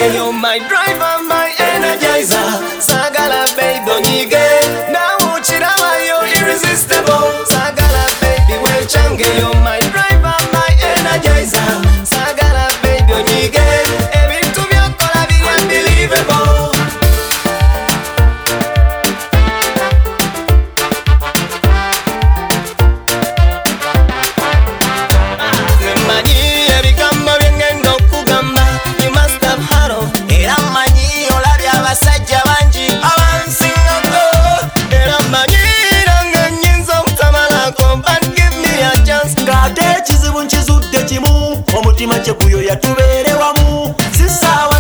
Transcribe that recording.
change. You're my driver, my energizer. Sagala baby onyige. Now uchirama you're irresistible. Sagala baby well change. You're my driver, my energizer. Sagala baby onyige. Every to me okola be unbelievable. Ekizibu nkizudde kimu omutima kye guyo yatubeere wamu sisaawa